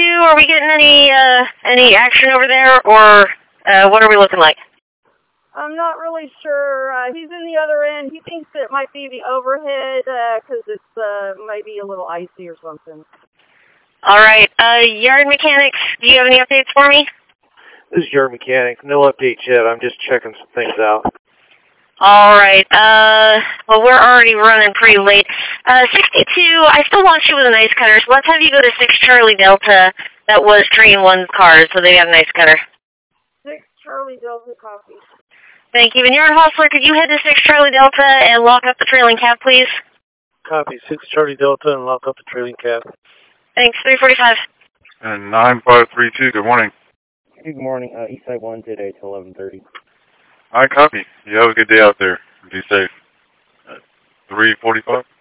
Are we getting any action over there, or what are we looking like? I'm not really sure. He's in the other end. He thinks it might be the overhead because it's might be a little icy or something. All right. Yard mechanics, do you have any updates for me? This is your mechanic. No update yet. I'm just checking some things out. All right. Well, we're already running pretty late. 62, I still want you with a nice cutter, so let's have you go to 6 Charlie Delta. That was Train 1's cars, so they have a nice cutter. 6 Charlie Delta, copy. Thank you. And you're in Hostler, could you head to 6 Charlie Delta and lock up the trailing cab, please? Copy. 6 Charlie Delta and lock up the trailing cab. Thanks. 345. And 9532, good morning. Good morning. Eastside 1 today till 11:30. I copy. You have a good day out there. Be safe. 345.